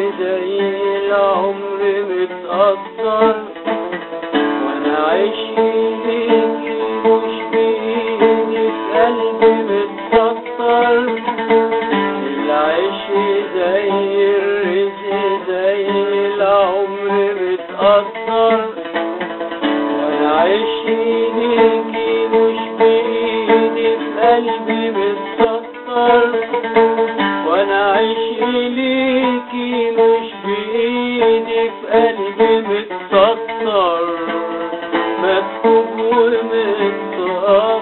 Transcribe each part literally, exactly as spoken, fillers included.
زي العمر متقدر، وانا عشقي ليكي مش بايدي في قلبي متسطر. العشق زي الرزق زي العمر متقدر، وانا عشقي ليكي مش بايدي في قلبي متسطر. وانا عشقي ليكي مش بايدي في قلبي متسطر، مكتوب ومتقدر.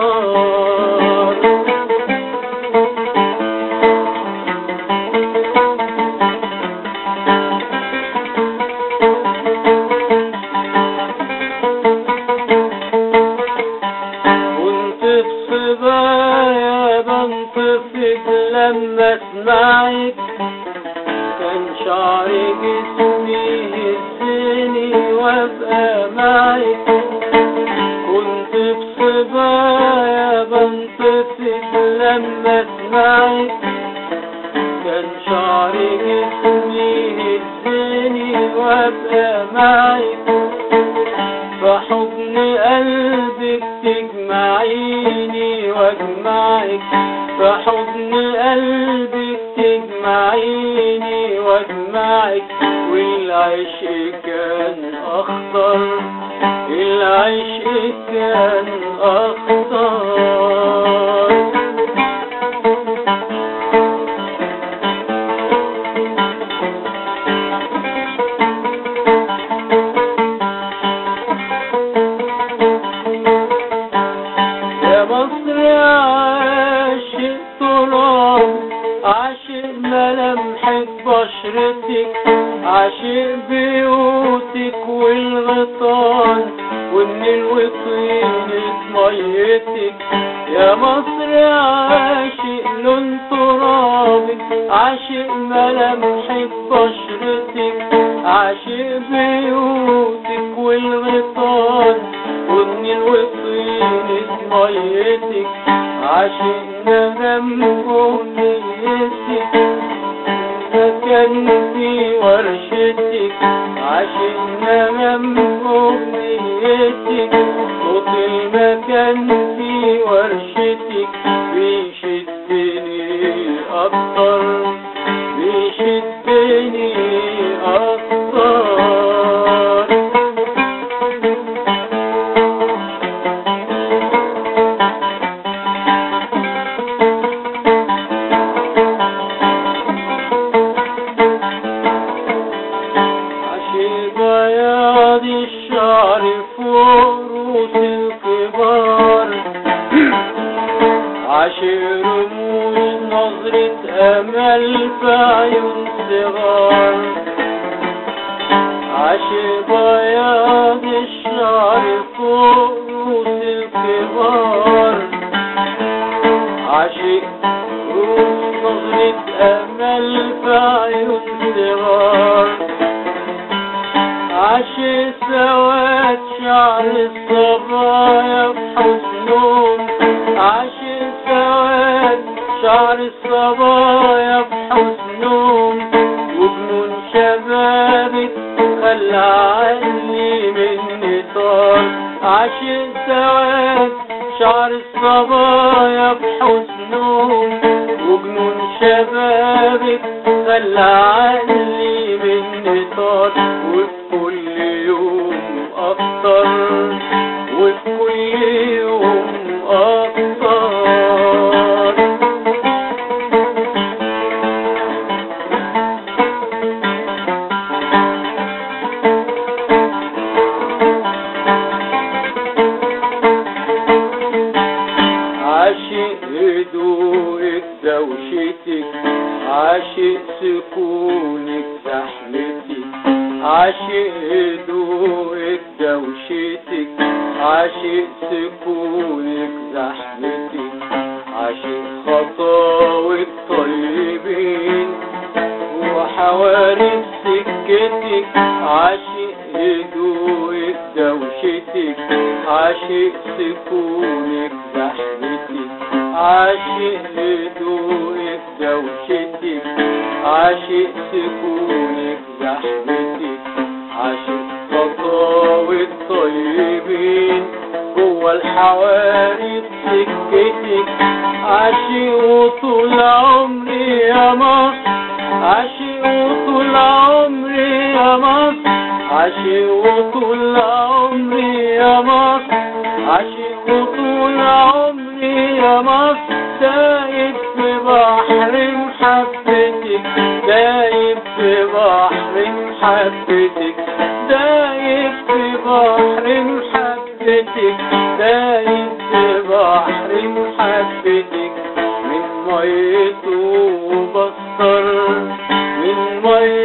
كنت بصبايا بنطفك لما اسمعك، كان شعري جسمي يهزني وابقى معك. كنت بصبايا بنطفك لما اسمعك، كان شعري جسمي يهزني وابقى معك. فحضن قلبك تجمعيني واجمعك، فحضن قلبك تجمعيني واجمعك. والعشق كان اخضر، العشق كان اخضر. يا مصر عاشق تراب، عاشق ملامحك بشرتك، عاشق بيوتك والغيطان والنيل وطينة ميتك. يا مصر عاشق لون ترابك، عاشق ملامحك بشرتك، عاشق بيوتك والغيطان والنيل وطينة ميتك. عاشقنا ممكن نيتك مكان في ورشتك، عاشقنا ممكن نيتك صوت المكان في ورشتك. بيشدني اكتر بيشدني اكتر. بياض الشعر فوق رؤوس الكبار، عاشق رموش نظرة أمل في عيون صغار. عاشق بياض الشعر فوق رؤوس الكبار، عاشق رموش نظرة أمل في عيون صغار. عاشق سواد شعر الصبايا بحسنهم، عاشق سواد شعر الصبايا بحسنهم. وجنون شبابك خلى عقلي مني طار. عاشق سواد شعر الصبايا بحسنهم، وجنون شبابك خلى عقلي مني طار. وفي يوم أكتر وفي كل يوم أكتر. عاشق هدوءك دوشتك، عاشق سكونك زحمتك، عاشق هدوءك دوشتك، عاشق سكونك زحمتك. عاشق خطاوك طيبين وحوارب سكتك، عاشق هدوءك دوشتك، عاشق سكونك زحمتك. عاشق هدوءك دوشتك، عاشق سكونك زحمتك، عاشق خطاوي الطيبين جوا الحواري بسكتك، عاشق وطول عمري يا مصر، عاشق وطول عمري يا مصر، عاشق وطول عمري يا مصر، عاشق وطول عمري يا مصر، دايب في بحر محبتك، دايب في بحر محبتك، دايب في بحر محبتك، دايب في بحر محبتك، من ميته بسطر، من ميته